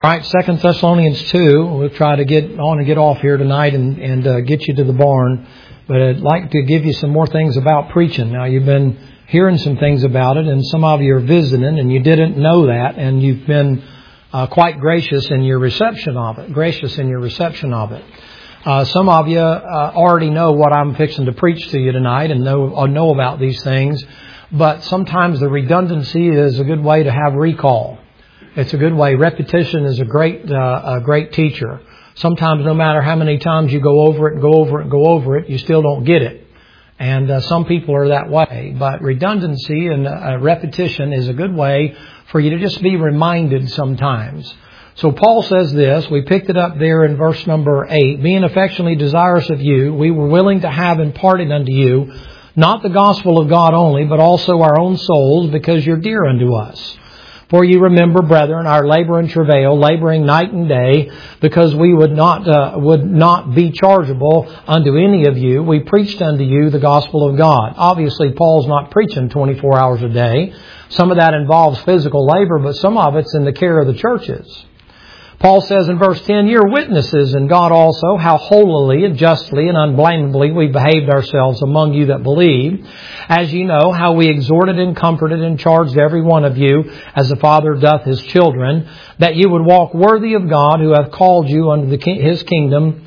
All right, 2 Thessalonians 2. We'll try to get off here tonight and get you to the barn. But I'd like to give you some more things about preaching. Now, you've been hearing some things about it, and some of you are visiting, and you didn't know that, and you've been quite gracious in your reception of it. Some of you already know what I'm fixing to preach to you tonight and know about these things. But sometimes the redundancy is a good way to have recall. It's a good way. Repetition is a great teacher. Sometimes no matter how many times you go over it, you still don't get it. And some people are that way. But redundancy and repetition is a good way for you to just be reminded sometimes. So Paul says this, we picked it up there in verse number 8, being affectionately desirous of you, we were willing to have imparted unto you, not the gospel of God only, but also our own souls, because you're dear unto us. For you remember, brethren, our labor and travail, laboring night and day, because we would not be chargeable unto any of you. We preached unto you the gospel of God. Obviously, Paul's not preaching 24 hours a day. Some of that involves physical labor, but some of it's in the care of the churches. Paul says in verse 10, you're witnesses, and God also, how holily and justly and unblameably we behaved ourselves among you that believe. As you know, how we exhorted and comforted and charged every one of you, as the Father doth his children, that you would walk worthy of God, who hath called you unto his kingdom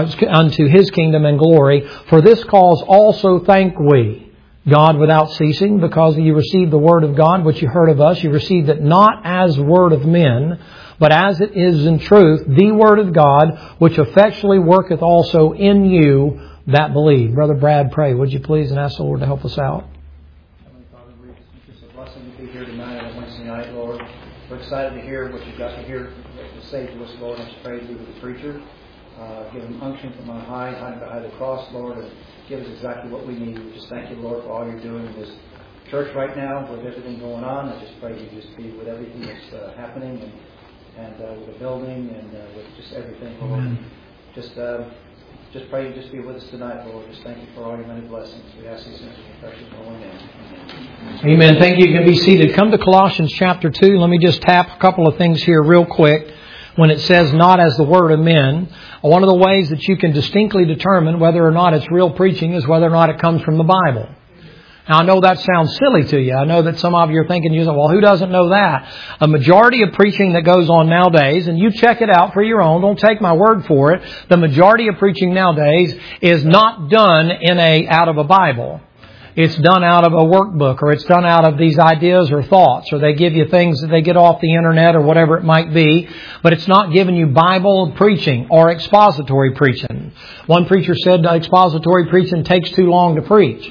and glory. For this cause also thank we God without ceasing, because you received the word of God, which you heard of us. You received it not as word of men, but as it is in truth, the word of God, which effectually worketh also in you that believe. Brother Brad, pray, would you please, and ask the Lord to help us out. Heavenly Father, it's just a blessing to be here tonight on Wednesday night, Lord. We're excited to hear what you've got to hear to say to us, Lord. I just pray to be with the preacher. Give him unction from on high, hide behind the cross, Lord, and give us exactly what we need. We just thank you, Lord, for all you're doing in this church right now, with everything going on. I just pray you just be with everything that's happening and with the building and with just everything, Lord. Amen. Just pray you just be with us tonight, Lord. Just thank you for all your many blessings. We ask these things in your precious holy name. Amen. Amen. Thank you. You can be seated. Come to Colossians chapter 2. Let me just tap a couple of things here real quick. When it says not as the word of men, one of the ways that you can distinctly determine whether or not it's real preaching is whether or not it comes from the Bible. Now, I know that sounds silly to you. I know that some of you are thinking, well, who doesn't know that? A majority of preaching that goes on nowadays, and you check it out for your own, don't take my word for it, the majority of preaching nowadays is not done out of a Bible. It's done out of a workbook, or it's done out of these ideas or thoughts, or they give you things that they get off the internet or whatever it might be, but it's not giving you Bible preaching or expository preaching. One preacher said expository preaching takes too long to preach.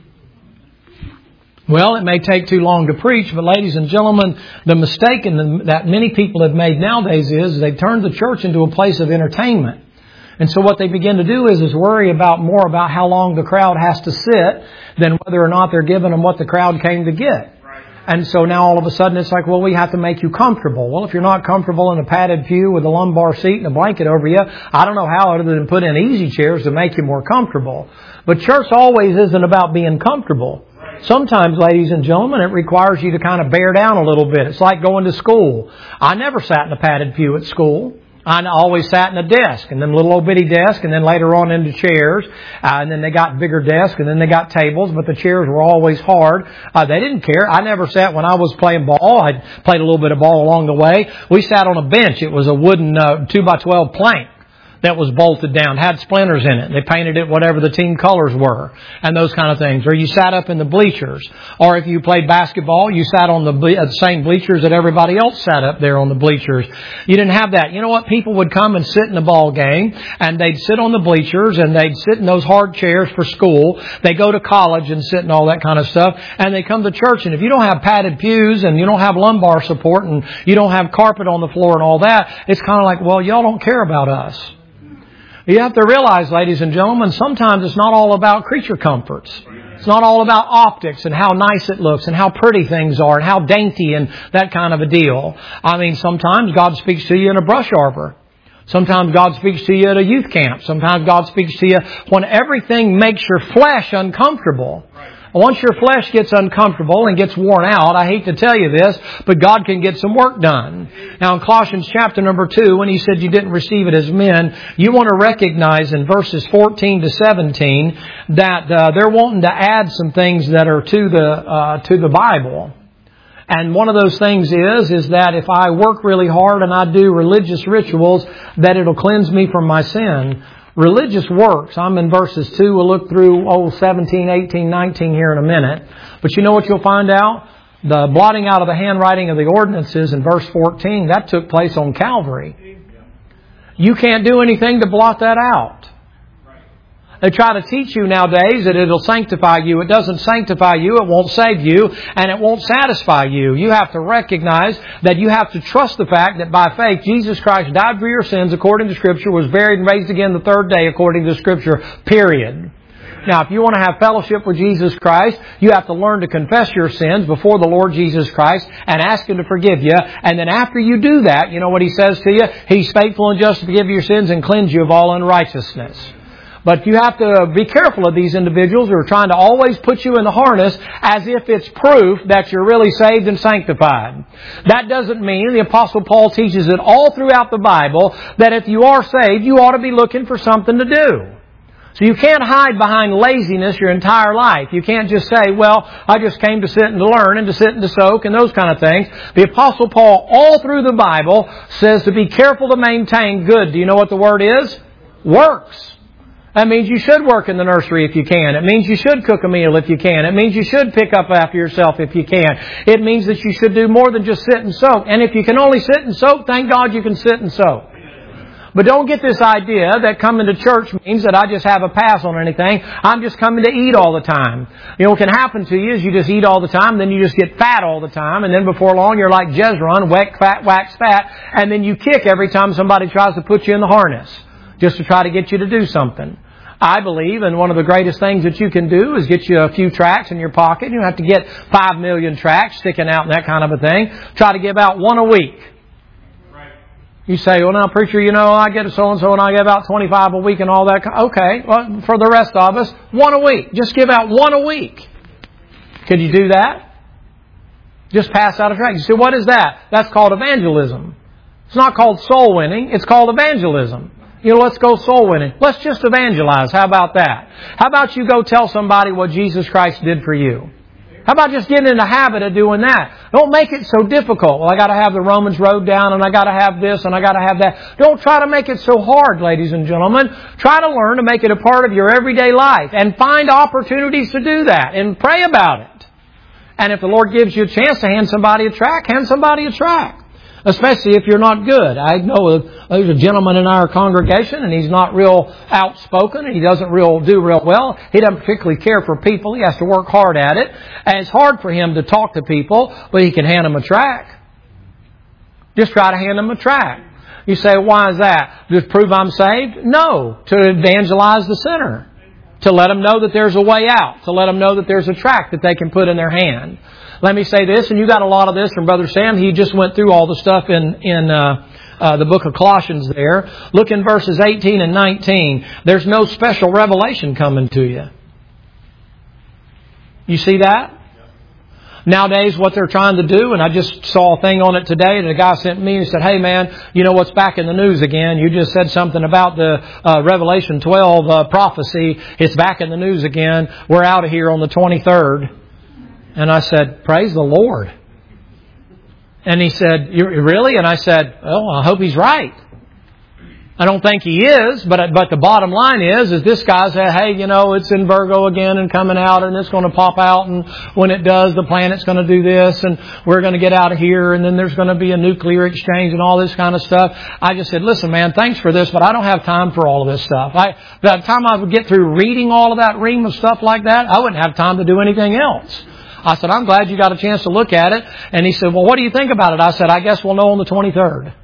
Well, it may take too long to preach, but ladies and gentlemen, the mistake that many people have made nowadays is they've turned the church into a place of entertainment. And so what they begin to do is worry more about how long the crowd has to sit than whether or not they're giving them what the crowd came to get. And so now all of a sudden it's like, well, we have to make you comfortable. Well, if you're not comfortable in a padded pew with a lumbar seat and a blanket over you, I don't know how other than put in easy chairs to make you more comfortable. But church always isn't about being comfortable. Sometimes, ladies and gentlemen, it requires you to kind of bear down a little bit. It's like going to school. I never sat in a padded pew at school. I always sat in a desk, and then little old bitty desk, and then later on into chairs, and then they got bigger desks, and then they got tables, but the chairs were always hard. They didn't care. I never sat when I was playing ball. I played a little bit of ball along the way. We sat on a bench. It was a wooden 2x12 plank that was bolted down, had splinters in it. They painted it whatever the team colors were and those kind of things. Or you sat up in the bleachers. Or if you played basketball, you sat on the same bleachers that everybody else sat up there on the bleachers. You didn't have that. You know what? People would come and sit in the ball game, and they'd sit on the bleachers, and they'd sit in those hard chairs for school. They go to college and sit and all that kind of stuff, and they come to church. And if you don't have padded pews and you don't have lumbar support and you don't have carpet on the floor and all that, it's kind of like, well, y'all don't care about us. You have to realize, ladies and gentlemen, sometimes it's not all about creature comforts. It's not all about optics and how nice it looks and how pretty things are and how dainty and that kind of a deal. I mean, sometimes God speaks to you in a brush arbor. Sometimes God speaks to you at a youth camp. Sometimes God speaks to you when everything makes your flesh uncomfortable. Once your flesh gets uncomfortable and gets worn out, I hate to tell you this, but God can get some work done. Now in Colossians chapter number 2, when He said you didn't receive it as men, you want to recognize in verses 14 to 17 that they're wanting to add some things that are to the Bible. And one of those things is that if I work really hard and I do religious rituals, that it'll cleanse me from my sin. Religious works, I'm in verses 2, we'll look through 17, 18, 19 here in a minute. But you know what you'll find out? The blotting out of the handwriting of the ordinances in verse 14, that took place on Calvary. You can't do anything to blot that out. They try to teach you nowadays that it'll sanctify you. It doesn't sanctify you, it won't save you, and it won't satisfy you. You have to recognize that you have to trust the fact that by faith, Jesus Christ died for your sins according to Scripture, was buried and raised again the third day according to Scripture, period. Now, if you want to have fellowship with Jesus Christ, you have to learn to confess your sins before the Lord Jesus Christ and ask Him to forgive you. And then after you do that, you know what He says to you? He's faithful and just to forgive your sins and cleanse you of all unrighteousness. But you have to be careful of these individuals who are trying to always put you in the harness as if it's proof that you're really saved and sanctified. That doesn't mean, the Apostle Paul teaches it all throughout the Bible, that if you are saved, you ought to be looking for something to do. So you can't hide behind laziness your entire life. You can't just say, well, I just came to sit and to learn and to sit and to soak and those kind of things. The Apostle Paul, all through the Bible, says to be careful to maintain good. Do you know what the word is? Works. That means you should work in the nursery if you can. It means you should cook a meal if you can. It means you should pick up after yourself if you can. It means that you should do more than just sit and soak. And if you can only sit and soak, thank God you can sit and soak. But don't get this idea that coming to church means that I just have a pass on anything. I'm just coming to eat all the time. You know, what can happen to you is you just eat all the time, then you just get fat all the time, and then before long you're like Jezron, wax fat, and then you kick every time somebody tries to put you in the harness just to try to get you to do something. I believe, and one of the greatest things that you can do is get you a few tracts in your pocket. You don't have to get 5 million tracts sticking out and that kind of a thing. Try to give out one a week. You say, well, now, preacher, you know, I get so-and-so and I give out 25 a week and all that. Okay, well, for the rest of us, one a week. Just give out one a week. Could you do that? Just pass out a tract. You say, what is that? That's called evangelism. It's not called soul winning. It's called evangelism. You know, let's go soul winning. Let's just evangelize. How about that? How about you go tell somebody what Jesus Christ did for you? How about just getting in the habit of doing that? Don't make it so difficult. Well, I got to have the Romans Road down, and I got to have this, and I got to have that. Don't try to make it so hard, ladies and gentlemen. Try to learn to make it a part of your everyday life, and find opportunities to do that, and pray about it. And if the Lord gives you a chance to hand somebody a tract, hand somebody a tract. Especially if you're not good. I know there's a gentleman in our congregation and he's not real outspoken and he doesn't do real well. He doesn't particularly care for people. He has to work hard at it. And it's hard for him to talk to people, but he can hand them a tract. Just try to hand them a tract. You say, why is that? To prove I'm saved? No. To evangelize the sinner. To let them know that there's a way out. To let them know that there's a tract that they can put in their hand. Let me say this, and you got a lot of this from Brother Sam. He just went through all the stuff in the book of Colossians there. Look in verses 18 and 19. There's no special revelation coming to you. You see that? Nowadays, what they're trying to do, and I just saw a thing on it today, and a guy sent me and said, hey man, you know what's back in the news again? You just said something about the Revelation 12 prophecy. It's back in the news again. We're out of here on the 23rd. And I said, praise the Lord. And he said, really? And I said, well, I hope he's right. I don't think he is, but the bottom line is this guy said, hey, you know, it's in Virgo again and coming out and it's going to pop out, and when it does, the planet's going to do this and we're going to get out of here and then there's going to be a nuclear exchange and all this kind of stuff. I just said, listen, man, thanks for this, but I don't have time for all of this stuff. By the time I would get through reading all of that ream of stuff like that, I wouldn't have time to do anything else. I said, I'm glad you got a chance to look at it. And he said, well, what do you think about it? I said, I guess we'll know on the 23rd.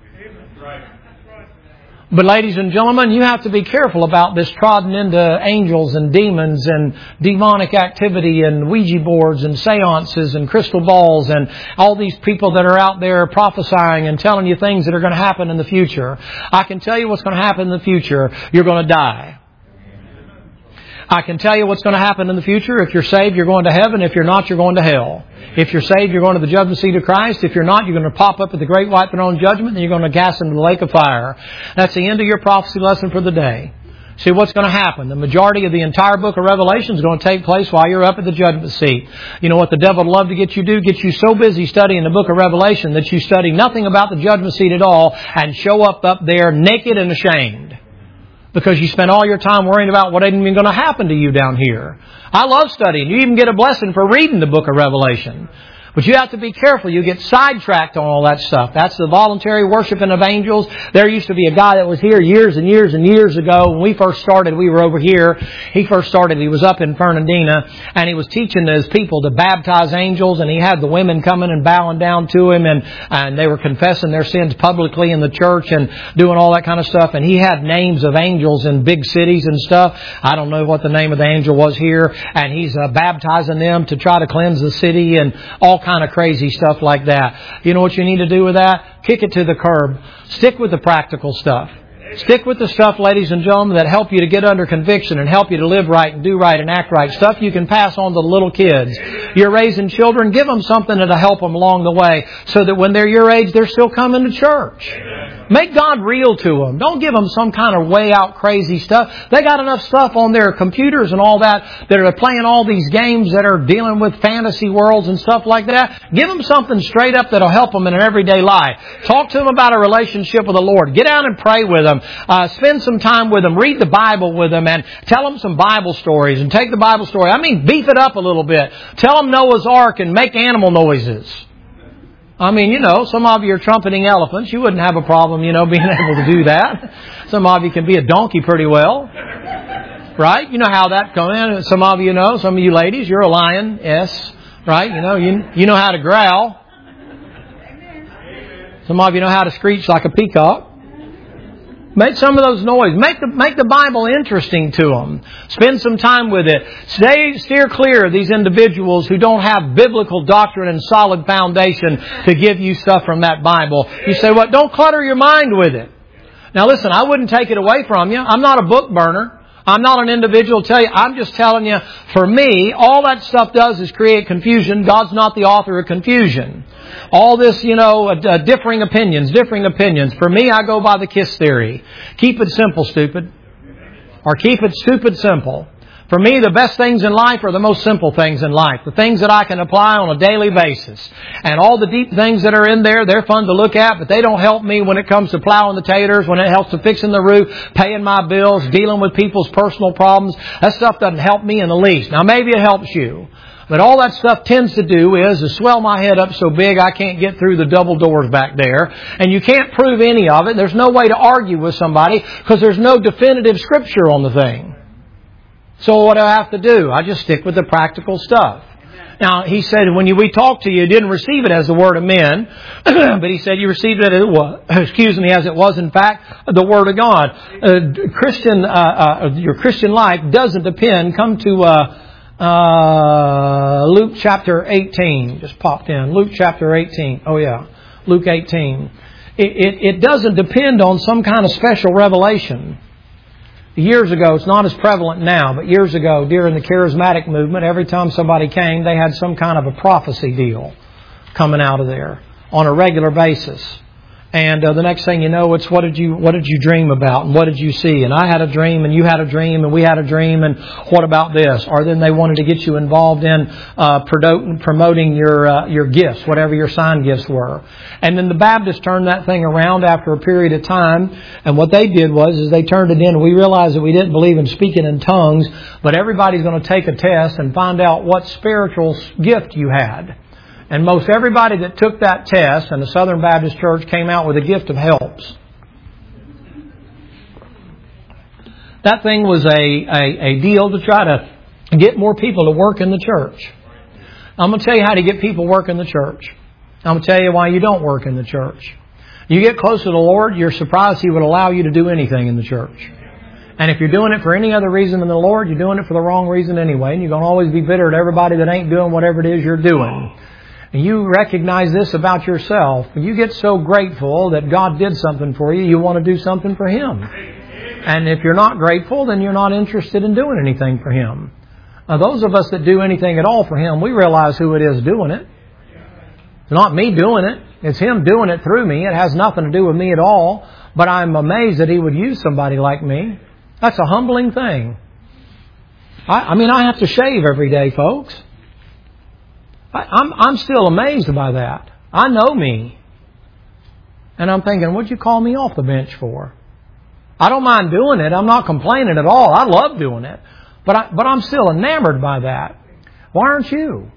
But ladies and gentlemen, you have to be careful about this trodden into angels and demons and demonic activity and Ouija boards and seances and crystal balls and all these people that are out there prophesying and telling you things that are going to happen in the future. I can tell you what's going to happen in the future. You're going to die. I can tell you what's going to happen in the future. If you're saved, you're going to heaven. If you're not, you're going to hell. If you're saved, you're going to the judgment seat of Christ. If you're not, you're going to pop up at the great white throne judgment, and you're going to cast into the lake of fire. That's the end of your prophecy lesson for the day. See what's going to happen. The majority of the entire book of Revelation is going to take place while you're up at the judgment seat. You know what the devil would love to get you to do? Get you so busy studying the book of Revelation that you study nothing about the judgment seat at all and show up there naked and ashamed. Because you spend all your time worrying about what ain't even going to happen to you down here. I love studying. You even get a blessing for reading the book of Revelation. But you have to be careful. You get sidetracked on all that stuff. That's the voluntary worshiping of angels. There used to be a guy that was here years and years and years ago. When we first started, we were over here. He was up in Fernandina, and he was teaching his people to baptize angels, and he had the women coming and bowing down to him, and they were confessing their sins publicly in the church and doing all that kind of stuff. And he had names of angels in big cities and stuff. I don't know what the name of the angel was here. And he's baptizing them to try to cleanse the city and all kind of crazy stuff like that. You know what you need to do with that? Kick it to the curb. Stick with the practical stuff. Stick with the stuff, ladies and gentlemen, that help you to get under conviction and help you to live right and do right and act right. Stuff you can pass on to the little kids. You're raising children, give them something that'll help them along the way so that when they're your age, they're still coming to church. Make God real to them. Don't give them some kind of way out crazy stuff. They got enough stuff on their computers and all that are playing all these games that are dealing with fantasy worlds and stuff like that. Give them something straight up that'll help them in an everyday life. Talk to them about a relationship with the Lord. Get out and pray with them. Spend some time with them. Read the Bible with them and tell them some Bible stories and take the Bible story. Beef it up a little bit. Tell them Noah's Ark and make animal noises. Some of you are trumpeting elephants. You wouldn't have a problem, being able to do that. Some of you can be a donkey pretty well. Right? You know how that goes in. Some of you ladies, you're a lion. Yes. Right? You know how to growl. Some of you know how to screech like a peacock. Make some of those noises. Make the Bible interesting to them. Spend some time with it. Steer clear of these individuals who don't have biblical doctrine and solid foundation to give you stuff from that Bible. You say, well, don't clutter your mind with it. Now listen, I wouldn't take it away from you. I'm not a book burner. I'm not an individual to tell you. I'm just telling you, for me, all that stuff does is create confusion. God's not the author of confusion. All this, differing opinions. For me, I go by the KISS theory. Keep it simple, stupid. Or keep it stupid simple. For me, the best things in life are the most simple things in life. The things that I can apply on a daily basis. And all the deep things that are in there, they're fun to look at, but they don't help me when it comes to plowing the taters, when it helps to fixing the roof, paying my bills, dealing with people's personal problems. That stuff doesn't help me in the least. Now, maybe it helps you. But all that stuff tends to do is to swell my head up so big I can't get through the double doors back there. And you can't prove any of it. There's no way to argue with somebody because there's no definitive scripture on the thing. So what do I have to do? I just stick with the practical stuff. Now, he said when we talked to you, you didn't receive it as the word of men, but he said you received it as it was, as it was in fact the word of God. Your Christian life doesn't depend. Come to Luke chapter 18. Just popped in. Luke chapter 18. Oh yeah, Luke 18. It doesn't depend on some kind of special revelation. Years ago, it's not as prevalent now, but years ago, during the charismatic movement, every time somebody came, they had some kind of a prophecy deal coming out of there on a regular basis. And the next thing you know, it's what did you dream about and what did you see? And I had a dream and you had a dream and we had a dream and what about this? Or then they wanted to get you involved in promoting your gifts, whatever your sign gifts were. And then the Baptists turned that thing around after a period of time. And what they did was they turned it in. We realized that we didn't believe in speaking in tongues, but everybody's going to take a test and find out what spiritual gift you had. And most everybody that took that test in the Southern Baptist Church came out with a gift of helps. That thing was a deal to try to get more people to work in the church. I'm going to tell you how to get people work in the church. I'm going to tell you why you don't work in the church. You get close to the Lord, you're surprised He would allow you to do anything in the church. And if you're doing it for any other reason than the Lord, you're doing it for the wrong reason anyway. And you're going to always be bitter at everybody that ain't doing whatever it is you're doing. And you recognize this about yourself. When you get so grateful that God did something for you, you want to do something for Him. And if you're not grateful, then you're not interested in doing anything for Him. Now, those of us that do anything at all for Him, we realize who it is doing it. It's not me doing it. It's Him doing it through me. It has nothing to do with me at all. But I'm amazed that He would use somebody like me. That's a humbling thing. I have to shave every day, folks. I'm still amazed by that. I know me. And I'm thinking, what'd you call me off the bench for? I don't mind doing it. I'm not complaining at all. I love doing it. But I'm still enamored by that. Why aren't you?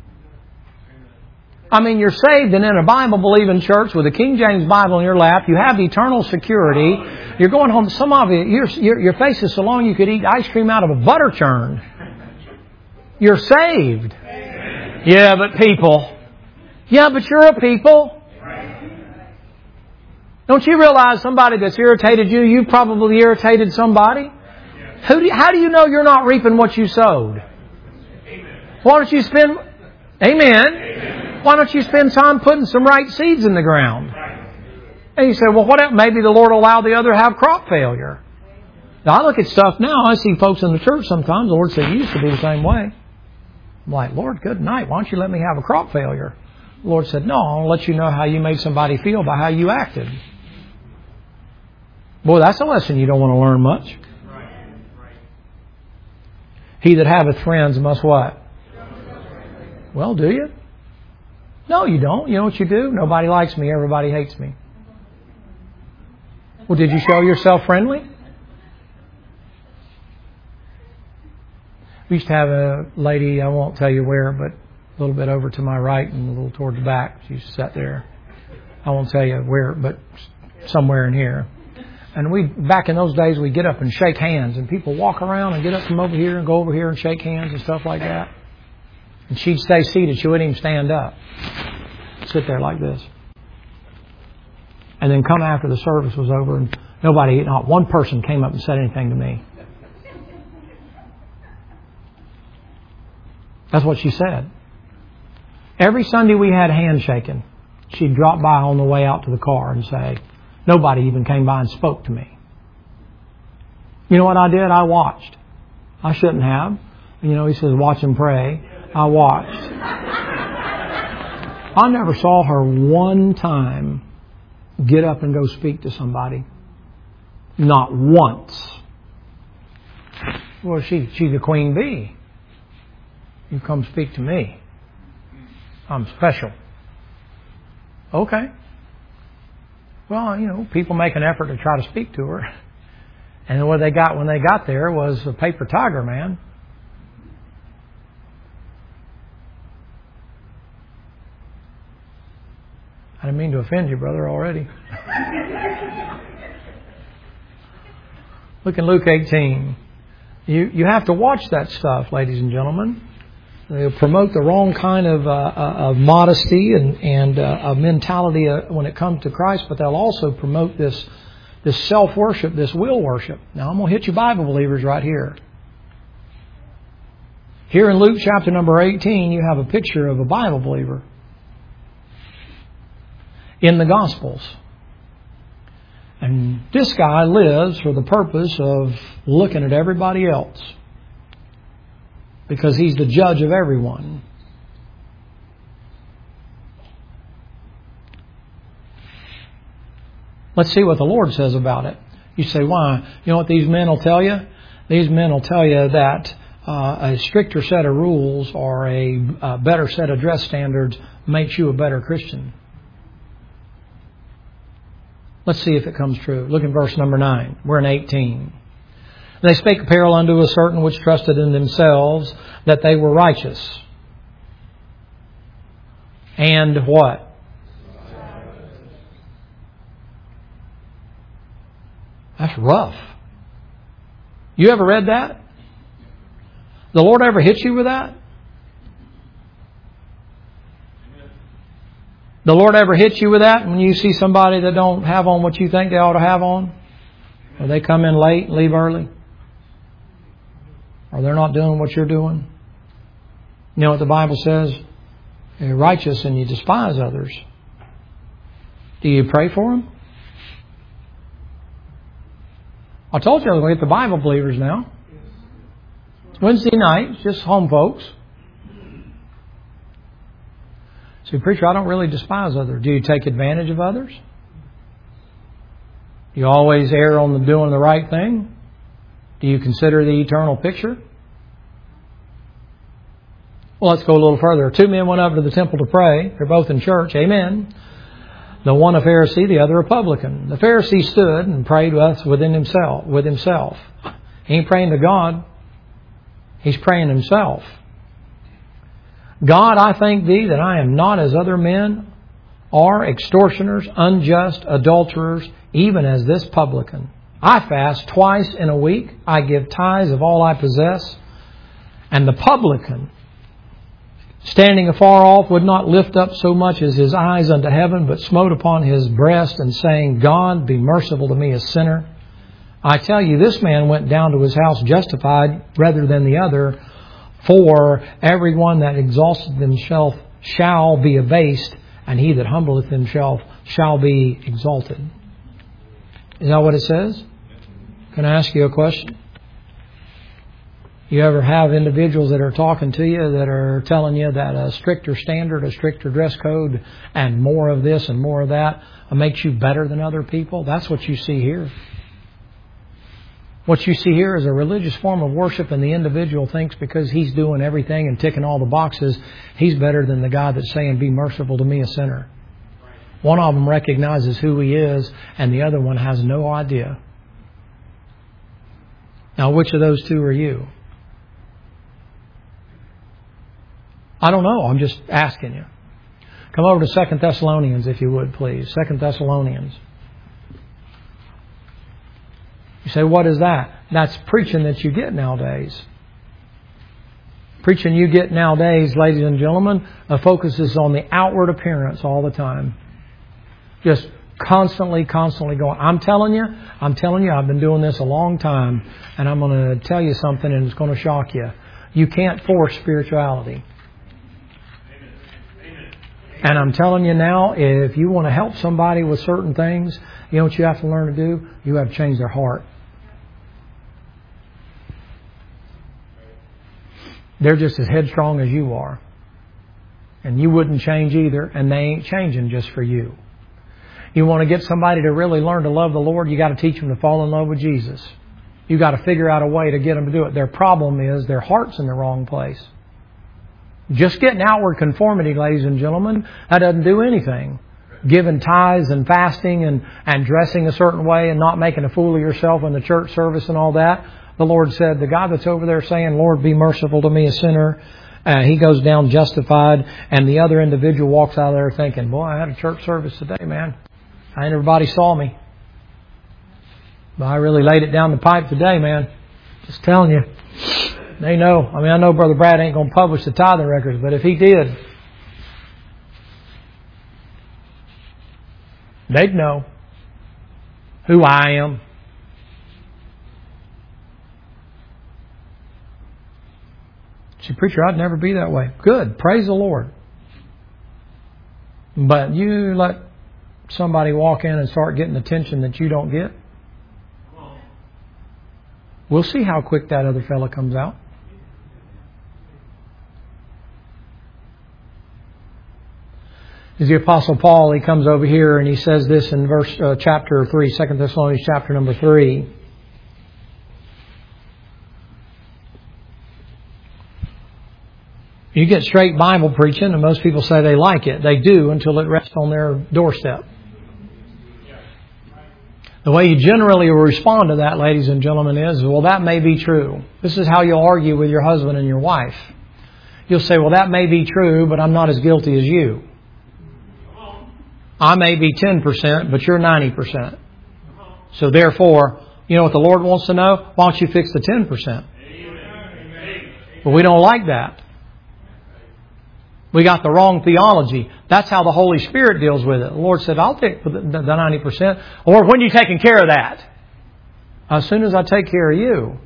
You're saved and in a Bible-believing church with a King James Bible in your lap. You have eternal security. You're going home. Some of you, your face is so long you could eat ice cream out of a butter churn. You're saved. Yeah, but people. Yeah, but you're a people. Don't you realize somebody that's irritated you, you've probably irritated somebody? How do you know you're not reaping what you sowed? Why don't you spend... Amen. Why don't you spend time putting some right seeds in the ground? And you say, well, what else? Maybe the Lord will allow the other to have crop failure. Now, I look at stuff now. I see folks in the church sometimes. The Lord said, you used to be the same way. I'm like, Lord, good night. Why don't you let me have a crop failure? The Lord said, no, I'll let you know how you made somebody feel by how you acted. Boy, that's a lesson you don't want to learn much. He that haveth friends must what? Well, do you? No, you don't. You know what you do? Nobody likes me. Everybody hates me. Well, did you show yourself friendly? We used to have a lady, I won't tell you where, but a little bit over to my right and a little toward the back. She used to sit there. I won't tell you where, but somewhere in here. And back in those days, we'd get up and shake hands. And people walk around and get up from over here and go over here and shake hands and stuff like that. And she'd stay seated. She wouldn't even stand up. Sit there like this. And then come after the service was over and not one person came up and said anything to me. That's what she said. Every Sunday we had handshaking. She'd drop by on the way out to the car and say, nobody even came by and spoke to me. You know what I did? I watched. I shouldn't have. He says, watch and pray. I watched. I never saw her one time get up and go speak to somebody. Not once. Well, she's a queen bee. You come speak to me. I'm special. Okay. Well, people make an effort to try to speak to her. And what they got when they got there was a paper tiger, man. I didn't mean to offend you, brother, already. Look in Luke 18. You have to watch that stuff, ladies and gentlemen. They'll promote the wrong kind of modesty and a mentality when it comes to Christ, but they'll also promote this self-worship, this will worship. Now, I'm going to hit you Bible believers right here. Here in Luke chapter number 18, you have a picture of a Bible believer in the Gospels. And this guy lives for the purpose of looking at everybody else, because he's the judge of everyone. Let's see what the Lord says about it. You say, why? You know what these men will tell you? These men will tell you that a stricter set of rules or a better set of dress standards makes you a better Christian. Let's see if it comes true. Look at verse number 9. We're in 18. They spake a parable unto a certain which trusted in themselves that they were righteous. And what? That's rough. You ever read that? The Lord ever hit you with that? The Lord ever hit you with that when you see somebody that don't have on what you think they ought to have on? Or they come in late and leave early? Or they're not doing what you're doing? You know what the Bible says? You're righteous and you despise others. Do you pray for them? I told you I was going to get the Bible believers now. It's Wednesday night. It's just home folks. See, preacher, I don't really despise others. Do you take advantage of others? Do you always err on the doing the right thing? Do you consider the eternal picture? Well, let's go a little further. 2 men went up to the temple to pray. They're both in church. Amen. The one a Pharisee, the other a publican. The Pharisee stood and prayed with himself. He ain't praying to God. He's praying himself. God, I thank Thee that I am not as other men are, extortioners, unjust, adulterers, even as this publican. I fast twice in a week. I give tithes of all I possess. And the publican, standing afar off, would not lift up so much as his eyes unto heaven, but smote upon his breast and saying, God, be merciful to me, a sinner. I tell you, this man went down to his house justified rather than the other. For everyone that exalteth himself shall be abased, and he that humbleth himself shall be exalted. Is that what it says? Can I ask you a question? You ever have individuals that are talking to you that are telling you that a stricter standard, a stricter dress code, and more of this and more of that makes you better than other people? That's what you see here. What you see here is a religious form of worship, and the individual thinks because he's doing everything and ticking all the boxes, he's better than the God that's saying, be merciful to me, a sinner. One of them recognizes who he is, and the other one has no idea. Now, which of those two are you? I don't know. I'm just asking you. Come over to 2 Thessalonians, if you would, please. 2 Thessalonians. You say, what is that? That's preaching that you get nowadays. Preaching you get nowadays, ladies and gentlemen, focuses on the outward appearance all the time. Just constantly going. I'm telling you, I've been doing this a long time, and I'm going to tell you something, and it's going to shock you. You can't force spirituality. And I'm telling you now, if you want to help somebody with certain things, you know what you have to learn to do? You have to change their heart. They're just as headstrong as you are. And you wouldn't change either, and they ain't changing just for you. You want to get somebody to really learn to love the Lord, you got to teach them to fall in love with Jesus. You got to figure out a way to get them to do it. Their problem is their heart's in the wrong place. Just getting outward conformity, ladies and gentlemen, that doesn't do anything. Giving tithes and fasting and dressing a certain way and not making a fool of yourself in the church service and all that. The Lord said, the guy that's over there saying, Lord, be merciful to me, a sinner, he goes down justified, and the other individual walks out of there thinking, boy, I had a church service today, man. Ain't everybody saw me. But I really laid it down the pipe today, man. Just telling you. They know. I mean, I know Brother Brad ain't going to publish the tithing records, but if he did, they'd know who I am. See, preacher, I'd never be that way. Good. Praise the Lord. But you let somebody walk in and start getting attention that you don't get, we'll see how quick that other fella comes out. Is the Apostle Paul, he comes over here and he says this in chapter 3, 2 Thessalonians chapter number 3. You get straight Bible preaching, and most people say they like it. They do until it rests on their doorstep. The way you generally will respond to that, ladies and gentlemen, is, well, that may be true. This is how you'll argue with your husband and your wife. You'll say, well, that may be true, but I'm not as guilty as you. I may be 10%, but you're 90%. So therefore, you know what the Lord wants to know? Why don't you fix the 10%? But we don't like that. We got the wrong theology. That's how the Holy Spirit deals with it. The Lord said, I'll take the 90%. Or when are you taking care of that? As soon as I take care of you.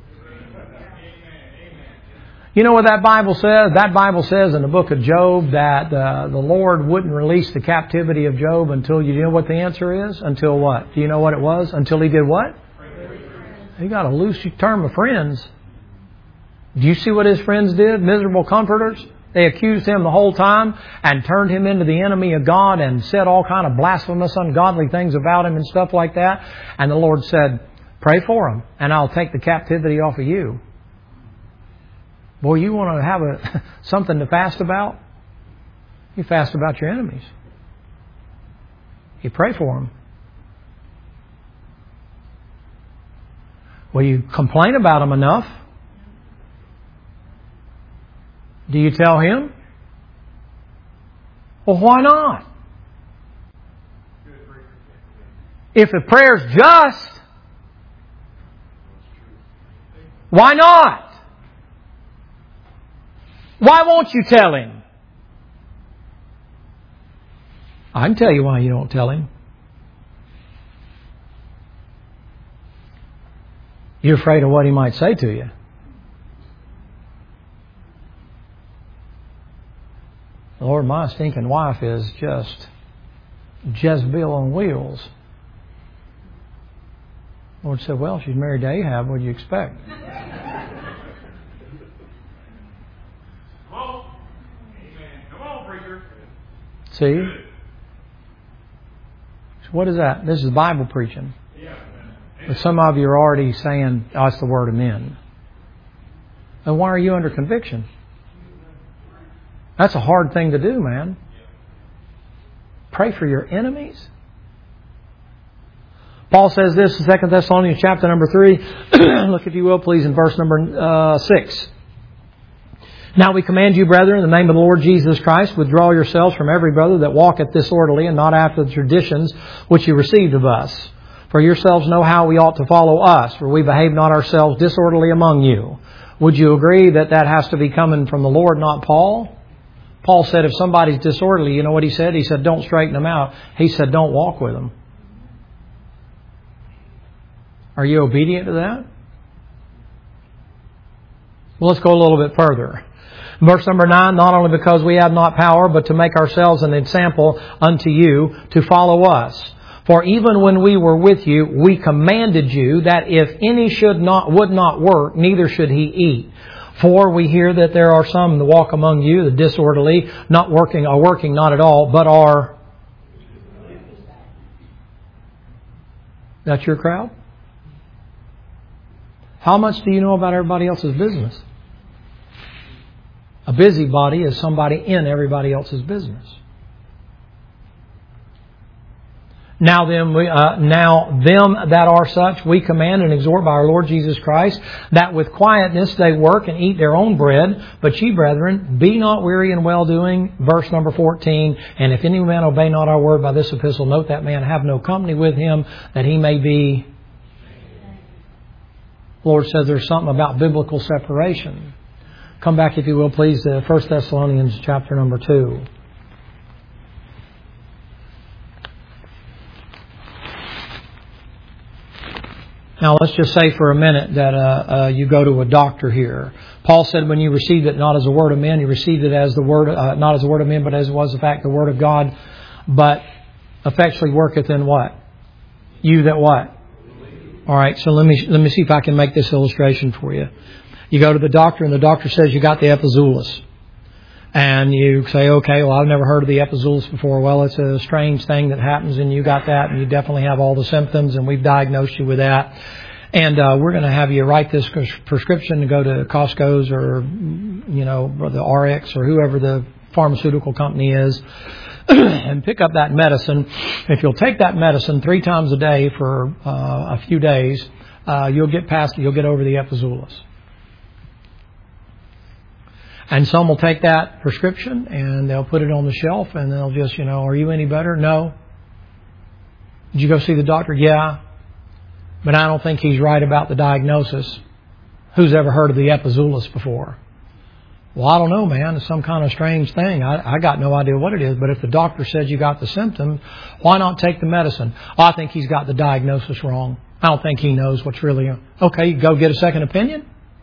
You know what that Bible says? That Bible says in the book of Job that the Lord wouldn't release the captivity of Job until, you know what the answer is? Until what? Do you know what it was? Until He did what? He got a loose term of friends. Do you see what his friends did? Miserable comforters. They accused him the whole time and turned him into the enemy of God and said all kind of blasphemous, ungodly things about him and stuff like that. And the Lord said, pray for him and I'll take the captivity off of you. Boy, you want to have something to fast about? You fast about your enemies. You pray for them. Well, you complain about them enough. Do you tell him? Well, why not? If the prayer's just, why not? Why won't you tell him? I can tell you why you don't tell him. You're afraid of what he might say to you. Lord, my stinking wife is just Jezebel on wheels. The Lord said, well, she's married to Ahab. What do you expect? See? So what is that? This is Bible preaching. But some of you are already saying, oh, it's the word of men. And why are you under conviction? That's a hard thing to do, man. Pray for your enemies. Paul says this in 2 Thessalonians chapter number 3. Look, if you will, please, in verse number 6. Now we command you, brethren, in the name of the Lord Jesus Christ, withdraw yourselves from every brother that walketh disorderly and not after the traditions which you received of us. For yourselves know how we ought to follow us, for we behave not ourselves disorderly among you. Would you agree that that has to be coming from the Lord, not Paul? Paul said if somebody's disorderly, you know what he said? He said, don't straighten them out. He said, don't walk with them. Are you obedient to that? Well, let's go a little bit further. Verse number 9, not only because we have not power, but to make ourselves an example unto you to follow us. For even when we were with you, we commanded you that if any would not work, neither should he eat. For we hear that there are some that walk among you, the disorderly, not working or working not at all, but are... That's your crowd? How much do you know about everybody else's business? A busybody is somebody in everybody else's business. Now them that are such we command and exhort by our Lord Jesus Christ, that with quietness they work and eat their own bread. But ye, brethren, be not weary in well-doing. Verse number 14, and if any man obey not our word by this epistle, note that man have no company with him, that he may be... The Lord says there's something about biblical separation. Come back, if you will, please, to 1 Thessalonians chapter number 2. Now, let's just say for a minute that you go to a doctor here. Paul said when you received it not as a word of men, you received it as the word, not as a word of men, but as was in fact the word of God. But effectually worketh in what? You that what? All right, so let me see if I can make this illustration for you. You go to the doctor and the doctor says you got the epizoolus. And you say, okay, well, I've never heard of the epizoolus before. Well, it's a strange thing that happens and you got that and you definitely have all the symptoms and we've diagnosed you with that. And we're going to have you write this prescription to go to Costco's or, or the RX or whoever the pharmaceutical company is and pick up that medicine. If you'll take that medicine 3 times a day for a few days, you'll get over the epizoolus. And some will take that prescription and they'll put it on the shelf and they'll just, are you any better? No. Did you go see the doctor? Yeah. But I don't think he's right about the diagnosis. Who's ever heard of the epizoolus before? Well, I don't know, man. It's some kind of strange thing. I got no idea what it is. But if the doctor says you got the symptom, why not take the medicine? I think he's got the diagnosis wrong. I don't think he knows what's really... Okay, go get a second opinion?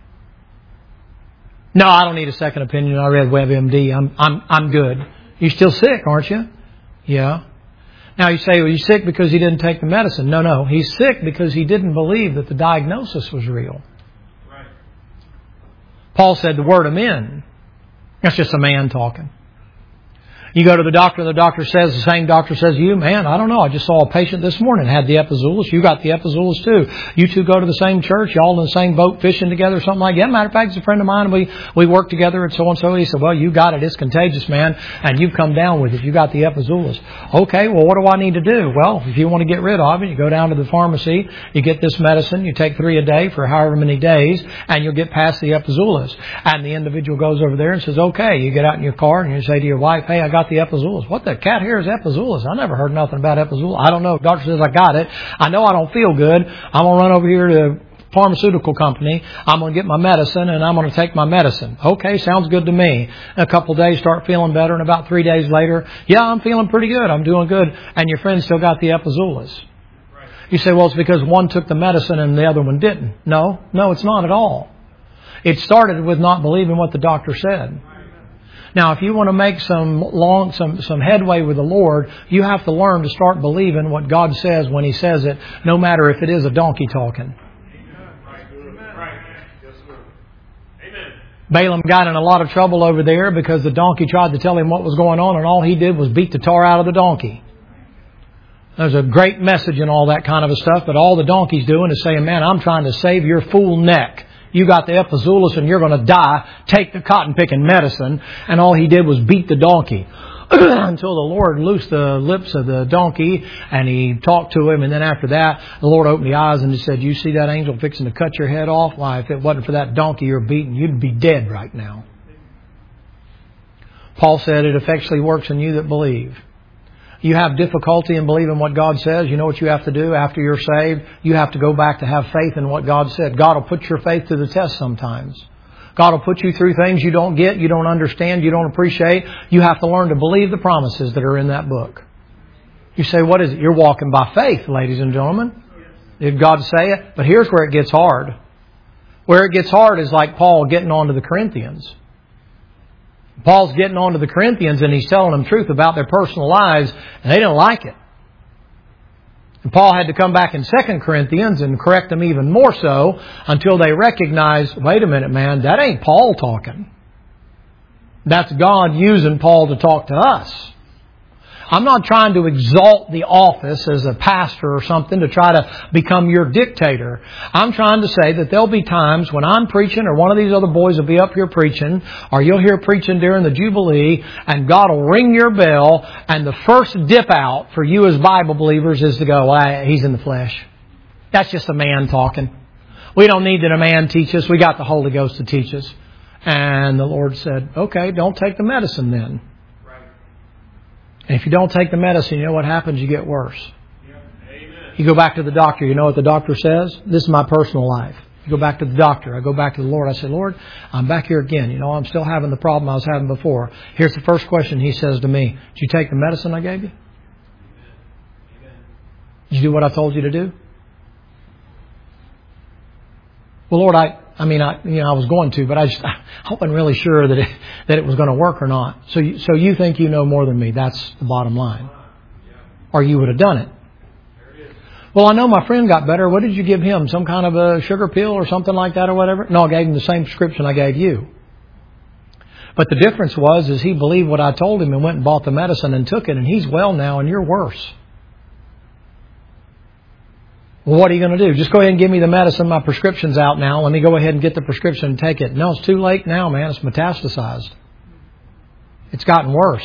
No, I don't need a second opinion. I read WebMD. I'm good. You're still sick, aren't you? Yeah. Now you say, well, he's sick because he didn't take the medicine. No. He's sick because he didn't believe that the diagnosis was real. Right. Paul said the word amen. That's just a man talking. You go to the doctor says, the same doctor says to you, man, I don't know. I just saw a patient this morning had the epizoolis. You got the epizoolis too. You two go to the same church. Y'all in the same boat fishing together or something like that. Matter of fact, he's a friend of mine. We work together and so and so. He said, well, you got it. It's contagious, man. And you've come down with it. You got the epizoolis. Okay, well, what do I need to do? Well, if you want to get rid of it, you go down to the pharmacy. You get this medicine. You take 3 a day for however many days and you'll get past the epizoolis. And the individual goes over there and says, okay, you get out in your car and you say to your wife, hey, I got the epizoolis. What the cat here is epizoolis? I never heard nothing about epizoolis. I don't know. Doctor says I got it. I know I don't feel good. I'm going to run over here to a pharmaceutical company. I'm going to get my medicine and I'm going to take my medicine. Okay, sounds good to me. In a couple of days, start feeling better. And about 3 days later, yeah, I'm feeling pretty good. I'm doing good. And your friend still got the epizoolis. Right. You say, well, it's because one took the medicine and the other one didn't. No, it's not at all. It started with not believing what the doctor said. Now, if you want to make some headway with the Lord, you have to learn to start believing what God says when He says it, no matter if it is a donkey talking. Balaam got in a lot of trouble over there because the donkey tried to tell him what was going on, and all he did was beat the tar out of the donkey. There's a great message and all that kind of stuff, but all the donkey's doing is saying, man, I'm trying to save your fool neck. You got the epizoolis and you're going to die. Take the cotton-picking medicine. And all he did was beat the donkey until the Lord loosed the lips of the donkey and He talked to him. And then after that, the Lord opened the eyes and He said, you see that angel fixing to cut your head off? Why, if it wasn't for that donkey you're beating, you'd be dead right now. Paul said it effectually works in you that believe. You have difficulty in believing what God says. You know what you have to do after you're saved? You have to go back to have faith in what God said. God will put your faith to the test sometimes. God will put you through things you don't get, you don't understand, you don't appreciate. You have to learn to believe the promises that are in that book. You say, what is it? You're walking by faith, ladies and gentlemen. Did God say it? But here's where it gets hard. Where it gets hard is like Paul getting on to the Corinthians. Paul's getting on to the Corinthians and he's telling them truth about their personal lives, and they didn't like it. And Paul had to come back in 2 Corinthians and correct them even more so until they recognized, wait a minute, man, that ain't Paul talking. That's God using Paul to talk to us. I'm not trying to exalt the office as a pastor or something to try to become your dictator. I'm trying to say that there'll be times when I'm preaching or one of these other boys will be up here preaching or you'll hear preaching during the Jubilee and God will ring your bell and the first dip out for you as Bible believers is to go, well, he's in the flesh. That's just a man talking. We don't need that a man teach us. We got the Holy Ghost to teach us. And the Lord said, okay, don't take the medicine then. And if you don't take the medicine, you know what happens? You get worse. You go back to the doctor. You know what the doctor says? This is my personal life. You go back to the doctor. I go back to the Lord. I say, Lord, I'm back here again. You know, I'm still having the problem I was having before. Here's the first question He says to me. Did you take the medicine I gave you? Did you do what I told you to do? Well, Lord, I was going to, but I wasn't really sure that it was going to work or not. So you think you know more than me. That's the bottom line. Or you would have done it. Well, I know my friend got better. What did you give him? Some kind of a sugar pill or something like that or whatever? No, I gave him the same prescription I gave you. But the difference is he believed what I told him and went and bought the medicine and took it, and he's well now and you're worse. Well, what are you going to do? Just go ahead and give me the medicine. My prescription's out now. Let me go ahead and get the prescription and take it. No, it's too late now, man. It's metastasized. It's gotten worse.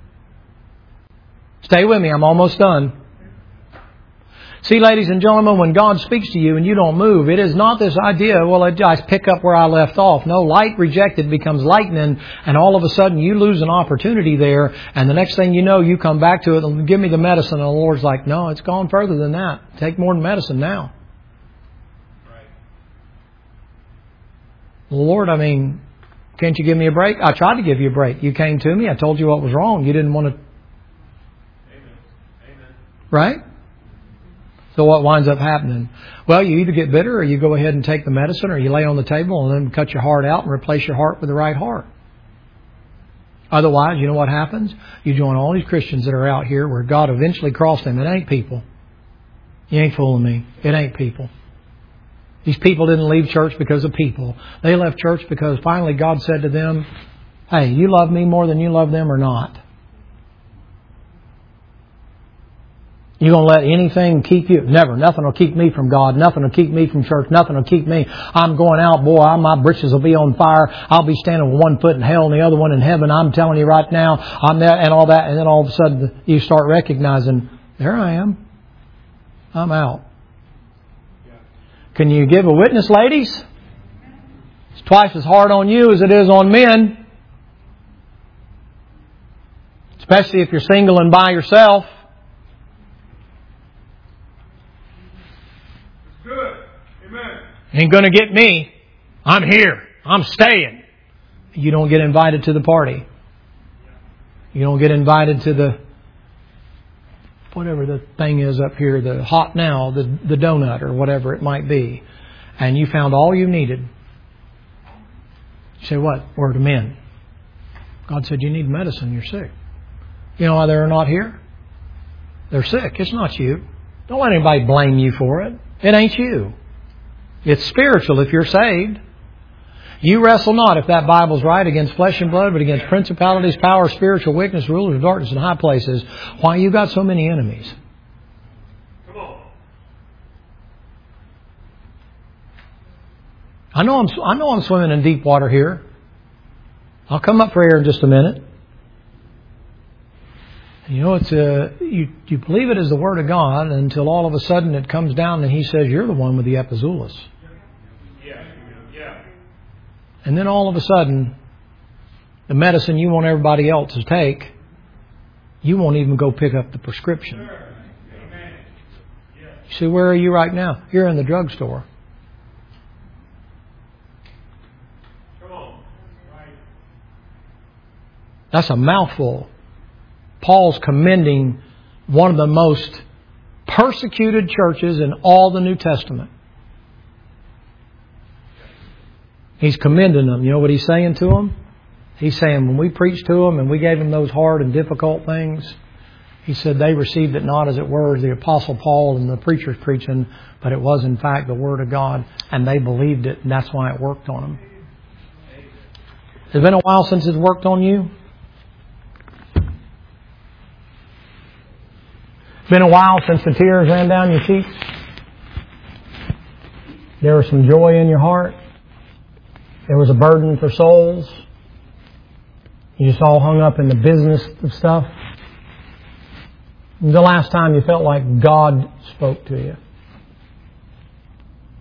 Stay with me. I'm almost done. See, ladies and gentlemen, when God speaks to you and you don't move, it is not this idea, well, I pick up where I left off. No, light rejected becomes lightning, and all of a sudden you lose an opportunity there, and the next thing you know, you come back to it and give me the medicine, and the Lord's like, no, it's gone further than that. Take more than medicine now. Right. Lord, can't you give me a break? I tried to give you a break. You came to me. I told you what was wrong. You didn't want to. Amen. Right? So what winds up happening? Well, you either get bitter or you go ahead and take the medicine or you lay on the table and then cut your heart out and replace your heart with the right heart. Otherwise, you know what happens? You join all these Christians that are out here where God eventually crossed them. It ain't people. You ain't fooling me. It ain't people. These people didn't leave church because of people. They left church because finally God said to them, hey, you love me more than you love them or not? You going to let anything keep you? Never. Nothing will keep me from God. Nothing will keep me from church. Nothing will keep me. I'm going out, boy. My britches will be on fire. I'll be standing with one foot in hell and the other one in heaven. I'm telling you right now. I'm there and all that. And then all of a sudden you start recognizing, there I am. I'm out. Can you give a witness, ladies? It's twice as hard on you as it is on men. Especially if you're single and by yourself. Good. Amen. Ain't going to get me. I'm here. I'm staying. You don't get invited to the party. You don't get invited to the, whatever the thing is up here, the hot now, the donut or whatever it might be. And you found all you needed. You say, what? Word of men. God said, you need medicine. You're sick. You know why they're not here? They're sick. It's not you. Don't let anybody blame you for it. It ain't you. It's spiritual if you're saved. You wrestle not, if that Bible's right, against flesh and blood, but against principalities, powers, spiritual weakness, rulers of darkness in high places. Why you got so many enemies? Come on. I know I'm swimming in deep water here. I'll come up for air in just a minute. You know, it's you believe it is the Word of God until all of a sudden it comes down and He says, you're the one with the epizoolis. Yeah. And then all of a sudden, the medicine you want everybody else to take, you won't even go pick up the prescription. Amen. You see, where are you right now? You're in the drugstore. Come on. Right. That's a mouthful. Paul's commending one of the most persecuted churches in all the New Testament. He's commending them. You know what he's saying to them? He's saying when we preached to them and we gave them those hard and difficult things, he said they received it not as it were as the Apostle Paul and the preachers preaching, but it was in fact the Word of God, and they believed it, and that's why it worked on them. It's been a while since it's worked on you. It's been a while since the tears ran down your cheeks. There was some joy in your heart. There was a burden for souls. You just all hung up in the business of stuff. The last time you felt like God spoke to you.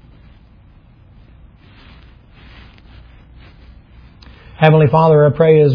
Heavenly Father, I pray as